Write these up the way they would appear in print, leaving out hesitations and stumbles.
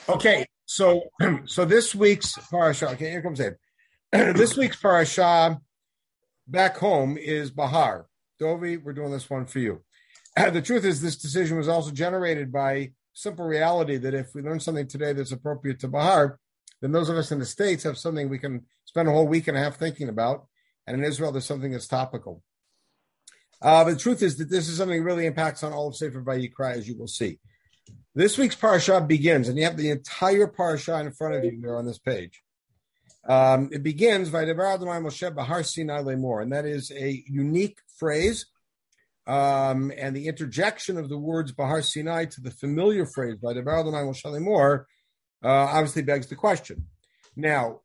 Okay, so this week's parasha. Okay, here comes Abe. This week's parasha back home is Bahar. Dovi, we're doing this one for you. The truth is, this decision was also generated by simple reality that if we learn something today that's appropriate to Bahar, then those of us in the States have something we can spend a whole week and a half thinking about. And in Israel, there's something that's topical. But the truth is that this is something that really impacts on all of Sefer Vayikra, as you will see. This week's parasha begins, and you have the entire parasha in front of you there on this page. It begins, Vaydaber Adonai Moshe Bahar Sinai Lemor, and that is a unique phrase. And the interjection of the words Bahar Sinai to the familiar phrase Vaydaber Adonai Moshe Lemor obviously begs the question. Now,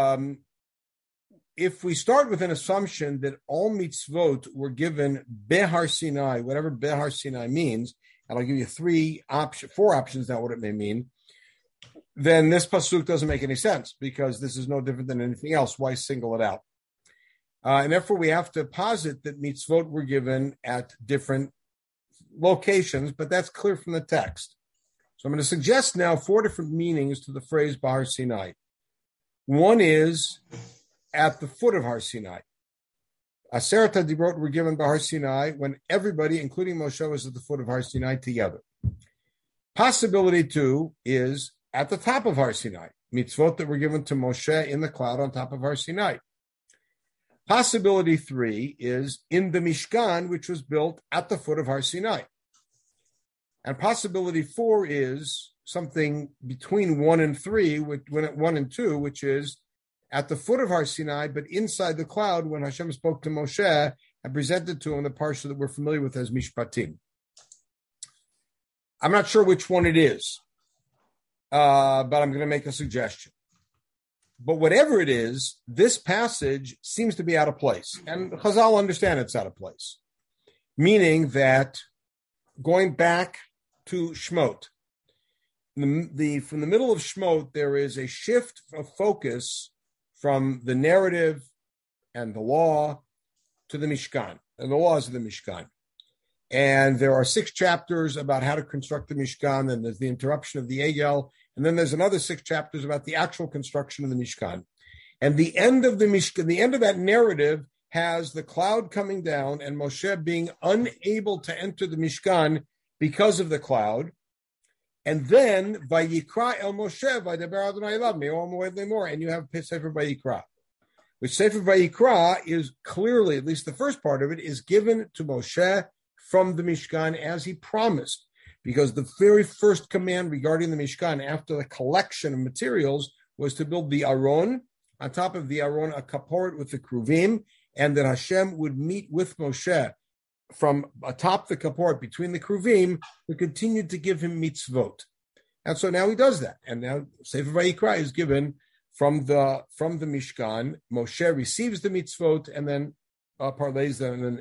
if we start with an assumption that all mitzvot were given Behar Sinai, whatever Behar Sinai means, and I'll give you four options now what it may mean, then this pasuk doesn't make any sense because this is no different than anything else. Why single it out? And therefore, we have to posit that mitzvot were given at different locations, but that's clear from the text. So I'm going to suggest now four different meanings to the phrase Bahar Sinai. One is at the foot of Har Sinai. Aseret HaDibrot were given by Har Sinai when everybody, including Moshe, was at the foot of Har Sinai together. Possibility two is at the top of Har Sinai, mitzvot that were given to Moshe in the cloud on top of Har Sinai. Possibility three is in the Mishkan, which was built at the foot of Har Sinai. And possibility four is something between one and two, which is at the foot of Har Sinai, but inside the cloud when Hashem spoke to Moshe and presented to him the parsha that we're familiar with as Mishpatim. I'm not sure which one it is, but I'm going to make a suggestion. But whatever it is, this passage seems to be out of place. And Chazal understand it's out of place, meaning that going back to Shmot, from the middle of Shmot, there is a shift of focus from the narrative and the law to the Mishkan, and the laws of the Mishkan. And there are 6 chapters about how to construct the Mishkan, and there's the interruption of the Egel, and then there's another 6 chapters about the actual construction of the Mishkan. And the end of the Mishkan, the end of that narrative has the cloud coming down and Moshe being unable to enter the Mishkan because of the cloud. And then, Vayikra el Moshe, Vaydaber Adonai elav, me'or moed lemor, and you have Sefer Vayikra, which Sefer Vayikra is clearly, at least the first part of it, is given to Moshe from the Mishkan as he promised, because the very first command regarding the Mishkan after the collection of materials was to build the Aron, on top of the Aron, a kaporet with the Kruvim, and that Hashem would meet with Moshe from atop the kaporet between the Kruvim to continue to give him mitzvot. And so now he does that. And now Sefer Vayikra is given from the Mishkan. Moshe receives the mitzvot and then parlays them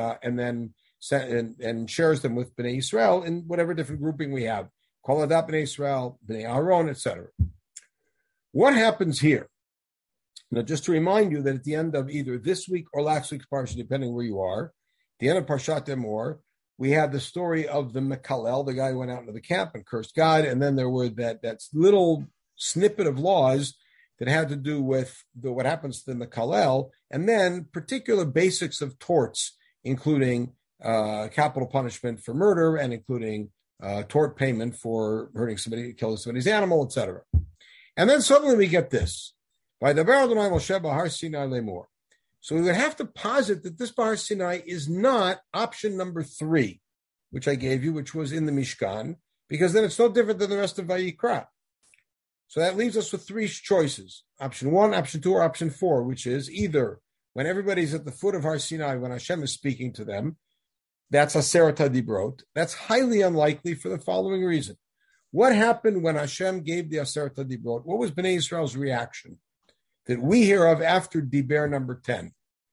and shares them with Bnei Israel in whatever different grouping we have. Kol Adat Bnei Israel, Bnei Aaron, etc. What happens here? Now, just to remind you that at the end of either this week or last week's parsha, depending where you are, the end of Parshat Emor, we had the story of the Mekalel, the guy who went out into the camp and cursed God, and then there were that little snippet of laws that had to do with what happens to the Mekalel, and then particular basics of torts, including capital punishment for murder and including tort payment for hurting somebody, killing somebody's animal, etc. And then suddenly we get this. Vaydaber Adonai Moshe Bahar Sinai Lemor. So we would have to posit that this Bahar Sinai is not option number 3, which I gave you, which was in the Mishkan, because then it's no different than the rest of Vayikra. So that leaves us with 3 choices. Option 1, option 2, or option 4, which is either when everybody's at the foot of Har Sinai, when Hashem is speaking to them, that's Aseret HaDibrot. That's highly unlikely for the following reason. What happened when Hashem gave the Aseret HaDibrot? What was Bnei Israel's reaction that we hear of after Diber number 10?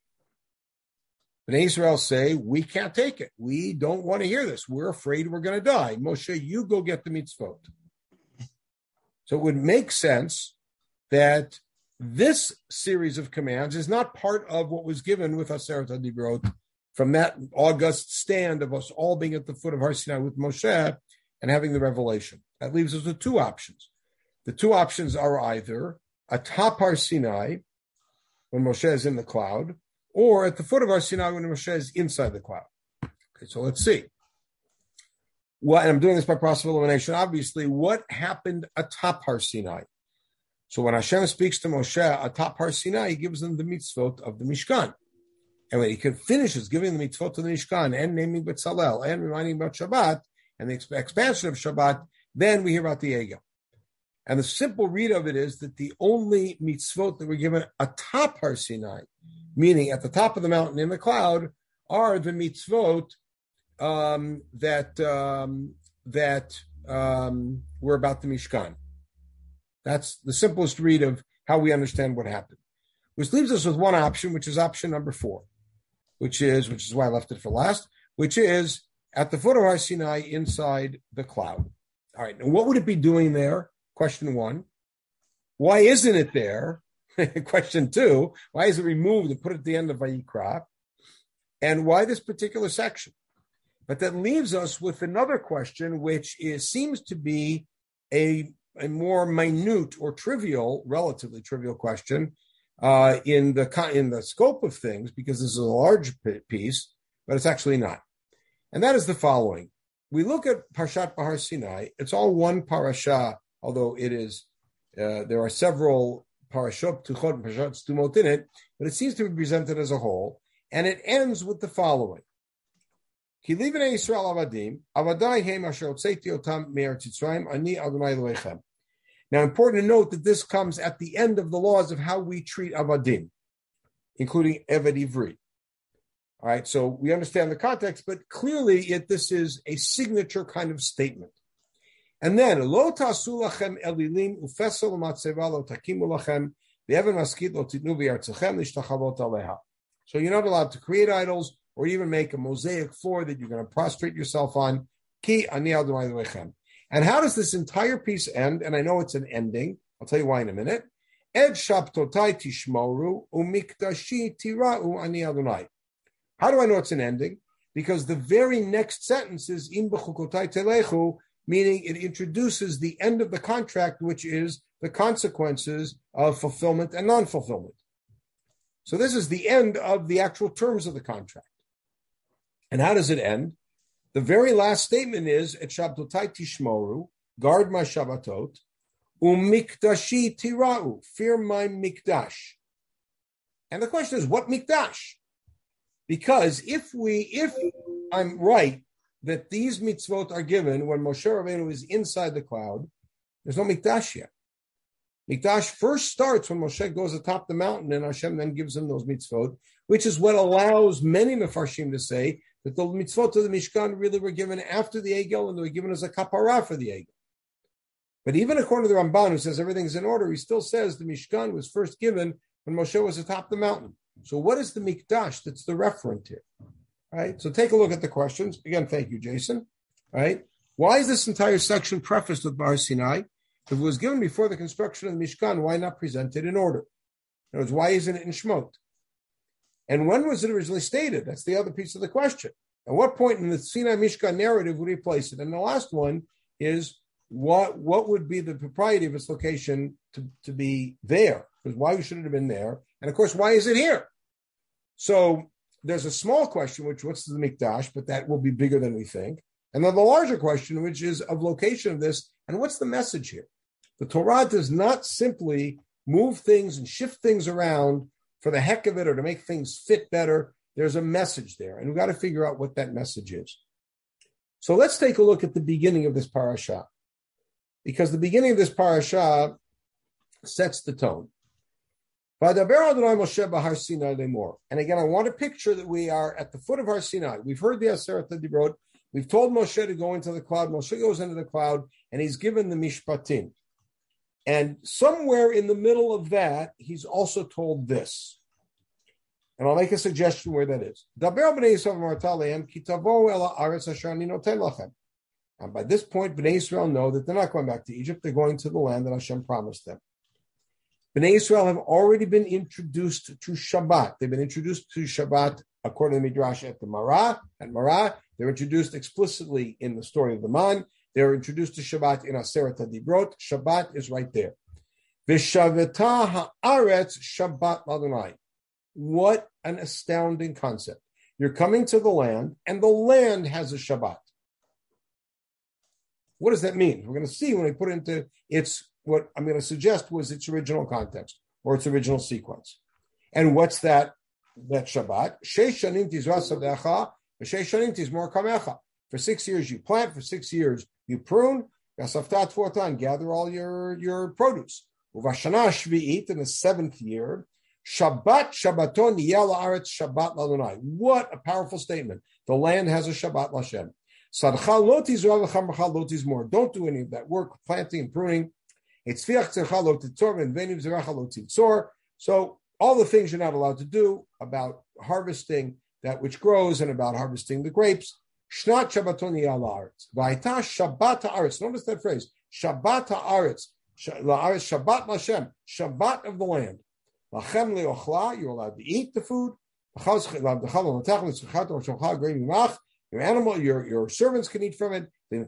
Bnei Israel say, we can't take it. We don't want to hear this. We're afraid we're going to die. Moshe, you go get the mitzvot. So it would make sense that this series of commands is not part of what was given with Aseret HaDibrot from that august stand of us all being at the foot of Har Sinai with Moshe and having the revelation. That leaves us with 2 options. The two options are either atop Har Sinai, when Moshe is in the cloud, or at the foot of Har Sinai when Moshe is inside the cloud. Okay, so let's see. And I'm doing this by process of elimination. Obviously, what happened atop Har Sinai? So when Hashem speaks to Moshe atop Har Sinai, he gives them the mitzvot of the Mishkan. And when he finishes giving the mitzvot to the Mishkan and naming Betzalel and reminding about Shabbat and the expansion of Shabbat, then we hear about the Egel. And the simple read of it is that the only mitzvot that were given atop Har Sinai, meaning at the top of the mountain in the cloud, are the mitzvot that were about the Mishkan. That's the simplest read of how we understand what happened. Which leaves us with one option, which is option number 4, which is why I left it for last, which is at the foot of Har Sinai inside the cloud. All right, and what would it be doing there? Question 1. Why isn't it there? Question 2. Why is it removed and put at the end of Vayikra? And why this particular section? But that leaves us with another question, which seems to be a more minute or relatively trivial question in the scope of things, because this is a large piece, but it's actually not. And that is the following. We look at Parshat Bahar Sinai. It's all one parasha, although it is, there are several parashot, tuchot, and parashat stumot in it, but it seems to be presented as a whole. And it ends with the following. Ki livnei Yisrael avadim, avadai hem asher hotzeti otam me'eretz Yitzrayim, ani Adonai Elohechem. Now, important to note that this comes at the end of the laws of how we treat avadim, including Eved Ivri. All right, so we understand the context, but clearly this is a signature kind of statement. And then, lo tasu lachem elilim ufesel matzeva lo takimu lachem ve'evan maskit lo titnu v'yartzachem lishtachavot aleha. So you're not allowed to create idols or even make a mosaic floor that you're going to prostrate yourself on. Ki ani Adonai Elohechem. And how does this entire piece end? And I know it's an ending. I'll tell you why in a minute. Ed shabtotai tishmoru umikdashi tira'u ani Adonai. How do I know it's an ending? Because the very next sentence is im b'chukotai telechu, meaning it introduces the end of the contract, which is the consequences of fulfillment and non-fulfillment. So this is the end of the actual terms of the contract. And how does it end? The very last statement is, et shabtotai tishmoru, guard my Shabbatot, umikdashi tira'u, fear my mikdash. And the question is, what mikdash? Because if I'm right that these mitzvot are given when Moshe Rabbeinu is inside the cloud, there's no mikdash yet. Mikdash first starts when Moshe goes atop the mountain and Hashem then gives him those mitzvot, which is what allows many Mefarshim to say that the mitzvot of the Mishkan really were given after the Egel and they were given as a kapara for the Egel. But even according to the Ramban, who says everything's in order, he still says the Mishkan was first given when Moshe was atop the mountain. So what is the Mikdash that's the referent here? Right? So take a look at the questions. Again, thank you, Jason. Right? Why is this entire section prefaced with Bahar Sinai? If it was given before the construction of the Mishkan, why not present it in order? In other words, why isn't it in Shemot? And when was it originally stated? That's the other piece of the question. At what point in the Sinai Mishkan narrative would we place it? And the last one is what would be the propriety of its location to be there? Because why should it have been there? And of course, why is it here? So there's a small question, what's the Mikdash, but that will be bigger than we think. And then the larger question, which is of location of this, and what's the message here? The Torah does not simply move things and shift things around for the heck of it or to make things fit better. There's a message there, and we've got to figure out what that message is. So let's take a look at the beginning of this parasha, because the beginning of this parasha sets the tone. And again, I want to picture that we are at the foot of Har Sinai. We've heard the Aseret Dibrot. We've told Moshe to go into the cloud. Moshe goes into the cloud, and he's given the Mishpatim. And somewhere in the middle of that, he's also told this. And I'll make a suggestion where that is. And by this point, Bnei Israel know that they're not going back to Egypt. They're going to the land that Hashem promised them. Bnei Israel have already been introduced to Shabbat. They've been introduced to Shabbat according to the Midrash at Marah. They're introduced explicitly in the story of the Man. They're introduced to Shabbat in Aseret HaDibrot. Shabbat is right there. V'shaveta ha'aretz Shabbat l'Adonai. What an astounding concept. You're coming to the land, and the land has a Shabbat. What does that mean? We're going to see when we put it into its, what I'm going to suggest was its original context or its original sequence. And what's that Shabbat? Sheish shanim tizra sadecha, v'sheish shanim tizmor kamecha. For 6 years you plant, for 6 years you prune, v'asaftat fortan, gather all your produce. Uvashana shvi'it, in the 7th year, Shabbat Shabbaton yeh la'aretz Shabbat l'Adonai. What a powerful statement. The land has a Shabbat l'Hashem. Sadcha lo tizra v'chamcha lo tizmor. Don't do any of that work, planting and pruning. It's fiach tzercha lo titzor and venim zeracha lo titzor. So all the things you're not allowed to do about harvesting that which grows and about harvesting the grapes. Shnat Shabbaton yeh la'aretz. V'ayta Shabbat ha'aretz. Notice that phrase. Shabbat ha'aretz. La'aretz Shabbat l'Hashem. Shabbat of the land. Lachem le'ochla, you're allowed to eat the food. Your animal, your servants can eat from it. There's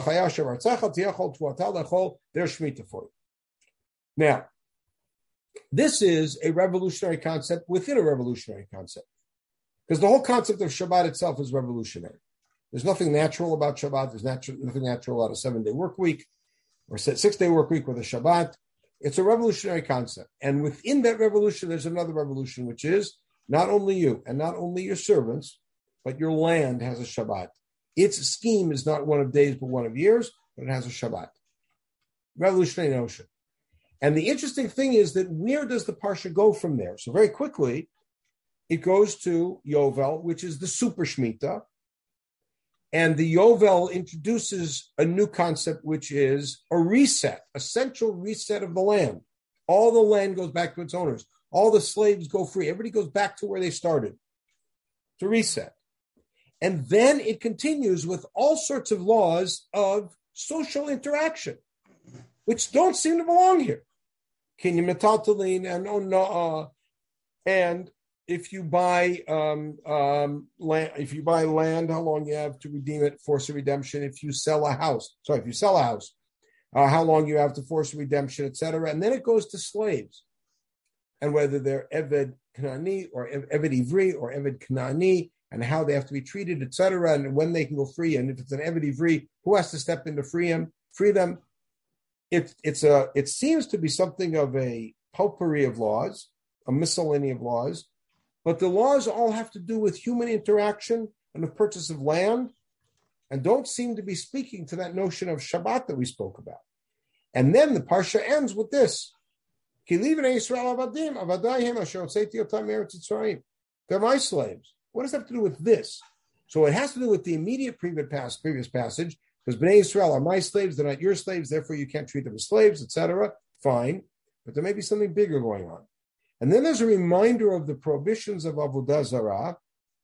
Shemitah for you. Now, this is a revolutionary concept within a revolutionary concept. Because the whole concept of Shabbat itself is revolutionary. There's nothing natural about Shabbat. There's nothing natural about a 7-day work week or 6-day work week with a Shabbat. It's a revolutionary concept. And within that revolution, there's another revolution, which is not only you and not only your servants, but your land has a Shabbat. Its scheme is not one of days, but one of years, but it has a Shabbat. Revolutionary notion. And the interesting thing is that where does the Parsha go from there? So very quickly, it goes to Yovel, which is the Super Shemitah. And the Yovel introduces a new concept, which is a reset, a central reset of the land. All the land goes back to its owners. All the slaves go free. Everybody goes back to where they started. It's a reset. And then it continues with all sorts of laws of social interaction, which don't seem to belong here. Kinyan metaltalin and onaa, and if you buy land, how long you have to redeem it, force a redemption. If you sell a house, how long you have to force a redemption, etc. And then it goes to slaves, and whether they're Eved Kanani or Eved Ivri or Eved Kanani, and how they have to be treated, etc., and when they can go free. And if it's an Eved Ivri, who has to step in to free them? It seems to be something of a potpourri of laws, a miscellany of laws. But the laws all have to do with human interaction and the purchase of land, and don't seem to be speaking to that notion of Shabbat that we spoke about. And then the Parsha ends with this. They're my slaves. What does that have to do with this? So it has to do with the immediate previous passage, because Bnei Yisrael are my slaves, they're not your slaves, therefore you can't treat them as slaves, etc. Fine. But there may be something bigger going on. And then there's a reminder of the prohibitions of Avodah Zarah,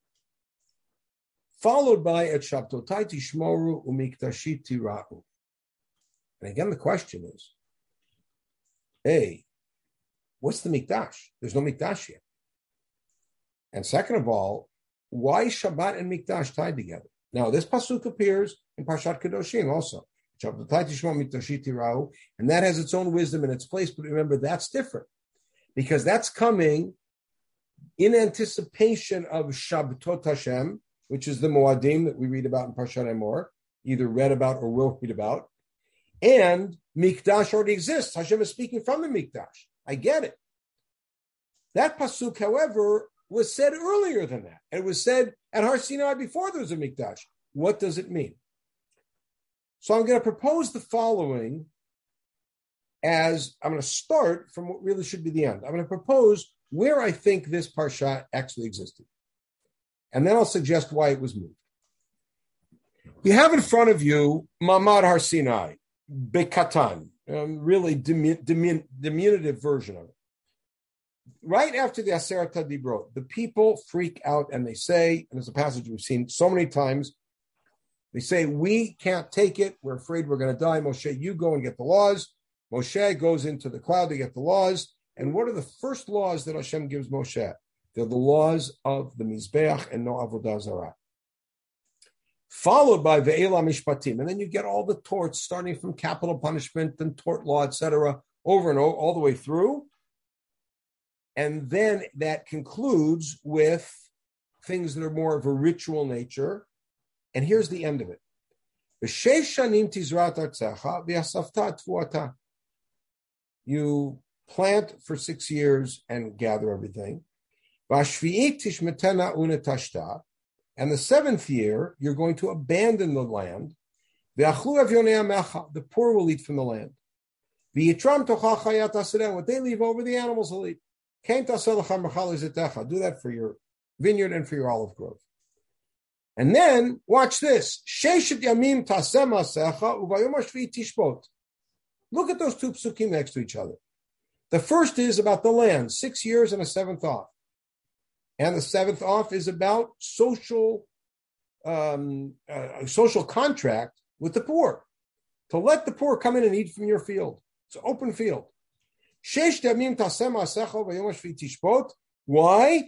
followed by Et Shabtotai Tishmoru Umiktashi Tira'u. And again, the question is, A, what's the Mikdash? There's no Mikdash yet. And second of all, why Shabbat and Mikdash tied together? Now, this pasuk appears in Parshat Kedoshim also. Shabtotai Tishmoru Umiktashi Tira'u, and that has its own wisdom and its place, but remember, that's different. Because that's coming in anticipation of Shabtot Hashem, which is the Moadim that we read about in Parshat Emor, either read about or will read about. And Mikdash already exists. Hashem is speaking from the Mikdash. I get it. That pasuk, however, was said earlier than that. It was said at Har Sinai before there was a Mikdash. What does it mean? So I'm going to propose the following. As I'm going to start from what really should be the end. I'm going to propose where I think this parsha actually existed. And then I'll suggest why it was moved. You have in front of you Mamad Har Sinai, Bekatan, really diminutive version of it. Right after the Aseret HaDibrot, the people freak out and they say, and there's a passage we've seen so many times, they say, we can't take it. We're afraid we're going to die. Moshe, you go and get the laws. Moshe goes into the cloud to get the laws. And what are the first laws that Hashem gives Moshe? They're the laws of the Mizbeach and no Avodah Zarah. followed by Ve'ela Mishpatim. And then you get all the torts, starting from capital punishment and tort law, etc., over and over, all the way through. And then that concludes with things that are more of a ritual nature. And here's the end of it. You plant for 6 years and gather everything. And the 7th year, you're going to abandon the land. The poor will eat from the land. What they leave over, the animals will eat. Do that for your vineyard and for your olive grove. And then, watch this. Look at those two psukim next to each other. The first is about the land, 6 years and a 7th off. And the 7th off is about social contract with the poor, to let the poor come in and eat from your field. It's an open field. Why?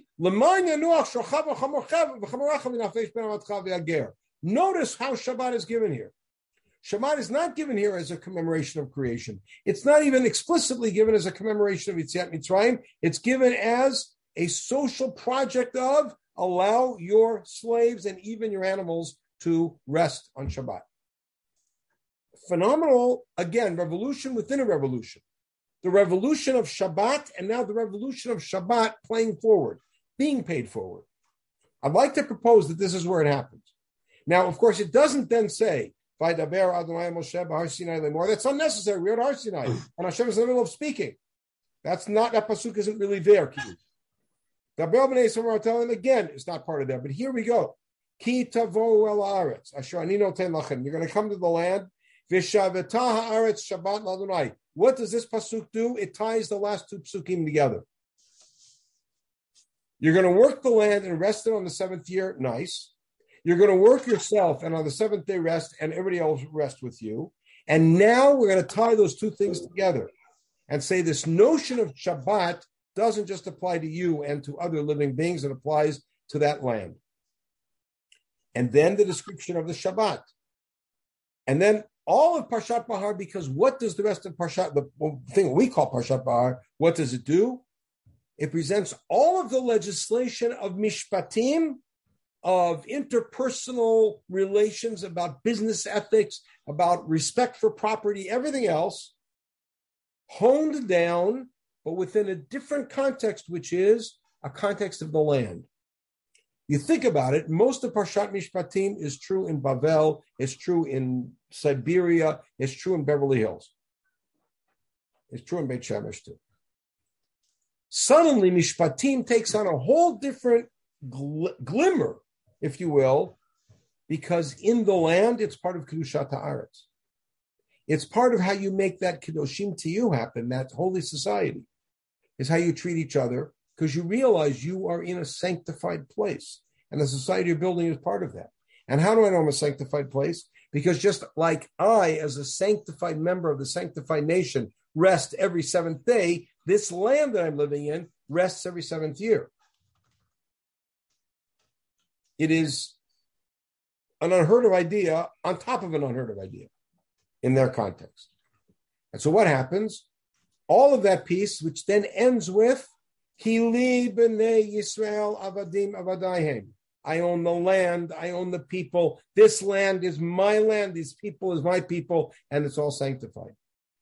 Notice how Shabbat is given here. Shabbat is not given here as a commemoration of creation. It's not even explicitly given as a commemoration of Yetziat Mitzrayim. It's given as a social project of allow your slaves and even your animals to rest on Shabbat. Phenomenal, again, revolution within a revolution. The revolution of Shabbat and now the revolution of Shabbat playing forward, being paid forward. I'd like to propose that this is where it happens. Now, of course, it doesn't then say, that's unnecessary. We're at Har Sinai, and Hashem is in the middle of speaking. That pasuk isn't really there. Daber b'nei Yisrael are telling again, it's not part of that. But here we go. Ki tavo el haaretz asher ani noten lachem. You're going to come to the land. V'shaveta haaretz Shabbat l'Adonai. What does this pasuk do? It ties the last two pasukim together. You're going to work the land and rest it on the 7th year. Nice. You're going to work yourself and on the 7th day rest, and everybody else rest with you. And now we're going to tie those two things together and say this notion of Shabbat doesn't just apply to you and to other living beings, it applies to that land. And then the description of the Shabbat. And then all of Parshat Bahar, because what does the rest of Parshat, the thing we call Parshat Bahar, what does it do? It presents all of the legislation of Mishpatim, of interpersonal relations, about business ethics, about respect for property, everything else, honed down, but within a different context, which is a context of the land. You think about it, most of Parshat Mishpatim is true in Bavel, it's true in Siberia, it's true in Beverly Hills. It's true in Beit Shemesh too. Suddenly, Mishpatim takes on a whole different glimmer, if you will, because in the land, it's part of Kedushat Haaretz. It's part of how you make that Kedoshim to you happen, that holy society, is how you treat each other, because you realize you are in a sanctified place, and the society you're building is part of that. And how do I know I'm a sanctified place? Because just like I, as a sanctified member of the sanctified nation, rest every 7th day, this land that I'm living in rests every 7th year. It is an unheard of idea on top of an unheard of idea in their context. And so what happens? All of that piece, which then ends with, Hili b'nei Yisrael avadim avadayhem. I own the land, I own the people. This land is my land, these people is my people, and it's all sanctified.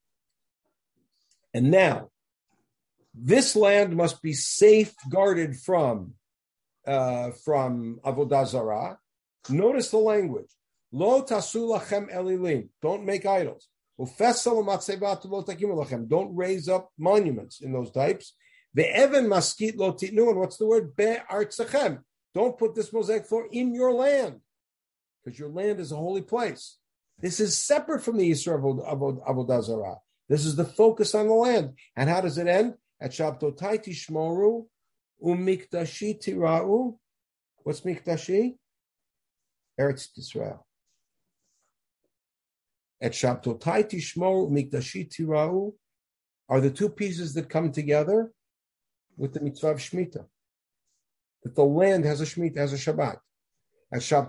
And now, this land must be safeguarded from Avodah Zarah. Notice the language. Lo tasu lachem elilim. Don't make idols. Don't raise up monuments in those types. Ve'even maskit lo titnu. And what's the word? Be'artzachem. Don't put this mosaic floor in your land, because your land is a holy place. This is separate from the Yisrael Avodah Zarah. This is the focus on the land. And how does it end? At Shabtotai tishmoru umikdashi tira'u. What's mikdashi? Eretz Yisrael. At Shabtotai tishmoru umikdashi tira'u are the two pieces that come together with the mitzvah of Shemitah. That the land has a Shemitah, has a Shabbat. Now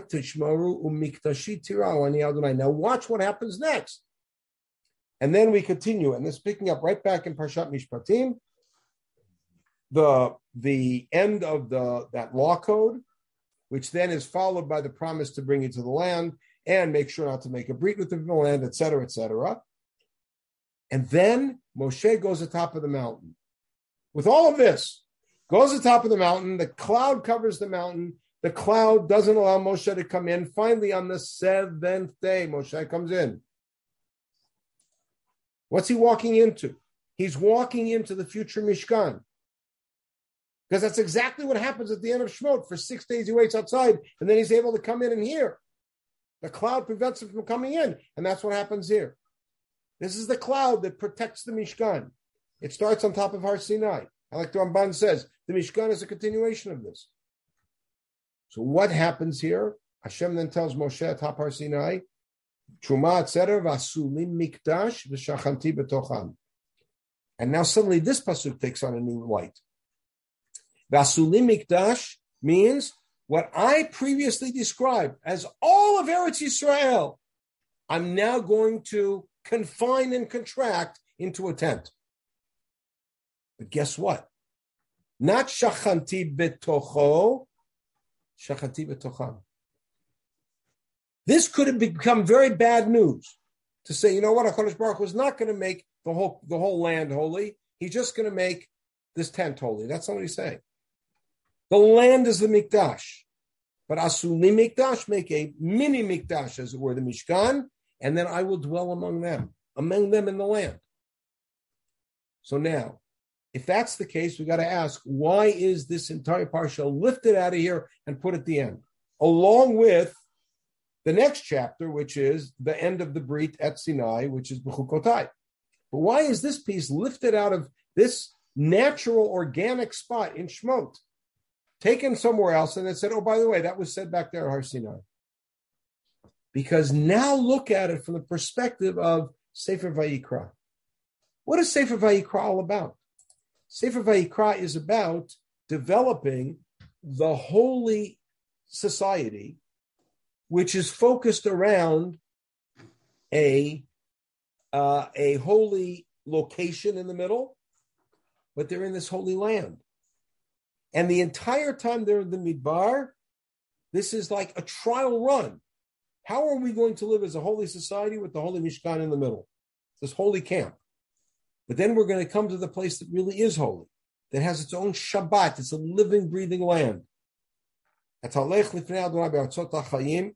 watch what happens next. And then we continue, and this picking up right back in Parshat Mishpatim, the end of that law code, which then is followed by the promise to bring you to the land and make sure not to make a breach with the land, etc., etc. And then Moshe goes to the top of the mountain. With all of this, goes to the top of the mountain, the cloud covers the mountain, the cloud doesn't allow Moshe to come in. Finally, on the seventh day, Moshe comes in. What's he walking into? He's walking into the future Mishkan. Because that's exactly what happens at the end of Shemot. For 6 days he waits outside, and then he's able to come in and hear. The cloud prevents him from coming in, and that's what happens here. This is the cloud that protects the Mishkan. It starts on top of Har Sinai. Like the Ramban says, the Mishkan is a continuation of this. So what happens here? Hashem then tells Moshe at top Har Sinai, Truma etc. Vasulim mikdash v'shachanti betocham. And now suddenly this pasuk takes on a new light. Vasulim mikdash means what I previously described as all of Eretz Yisrael. I'm now going to confine and contract into a tent. But guess what? Not shachanti betocho, shachanti betocham. This could have become very bad news to say, you know what, HaKadosh Baruch Hu is not going to make the whole land holy. He's just going to make this tent holy. That's not what he's saying. The land is the mikdash, but asuli mikdash, make a mini mikdash, as it were, the Mishkan, and then I will dwell among them in the land. So now, if that's the case, we got to ask, why is this entire parsha lifted out of here and put at the end, along with the next chapter, which is the end of the Brit at Sinai, which is B'chukotai. But why is this piece lifted out of this natural, organic spot in Shemot, taken somewhere else, and then said, oh, by the way, that was said back there at Har Sinai? Because now look at it from the perspective of Sefer Vayikra. What is Sefer Vayikra all about? Sefer Vayikra is about developing the holy society, which is focused around a holy location in the middle, but they're in this holy land. And the entire time they're in the Midbar, this is like a trial run. How are we going to live as a holy society with the holy Mishkan in the middle? This holy camp. But then we're going to come to the place that really is holy, that has its own Shabbat. It's a living, breathing land. Arzot HaChaim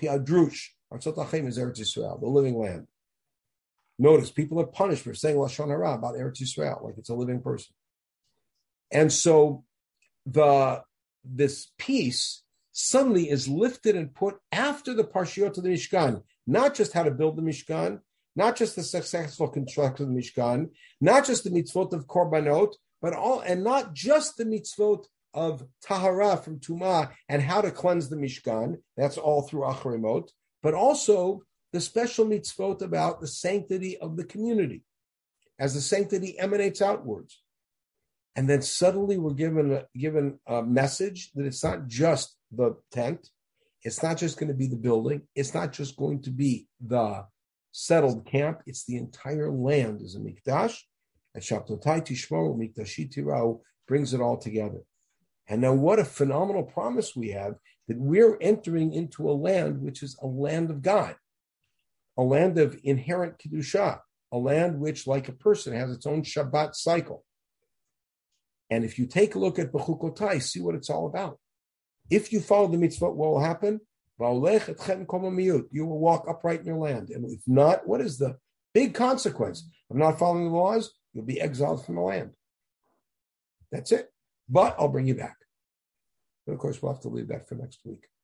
is Eretz Yisrael, the living land. Notice, people are punished for saying Lashon Hara about Eretz Yisrael, like it's a living person. And so this piece suddenly is lifted and put after the Parshiot of the Mishkan, not just how to build the Mishkan, not just the successful construction of the Mishkan, not just the mitzvot of Korbanot, and not just the mitzvot of Tahara from Tumah and how to cleanse the Mishkan. That's all through Acharimot, but also the special mitzvot about the sanctity of the community, as the sanctity emanates outwards. And then suddenly we're given a message that it's not just the tent, it's not just going to be the building, it's not just going to be the settled camp, it's the entire land is a mikdash. And Shabtotai Tishmo Mikdashi Tirau brings it all together. And now what a phenomenal promise we have that we're entering into a land which is a land of God, a land of inherent Kedusha, a land which, like a person, has its own Shabbat cycle. And if you take a look at B'chukotai, see what it's all about. If you follow the mitzvot, what will happen? You will walk upright in your land. And if not, what is the big consequence of not following the laws? You'll be exiled from the land. That's it. But I'll bring you back. But of course, we'll have to leave that for next week.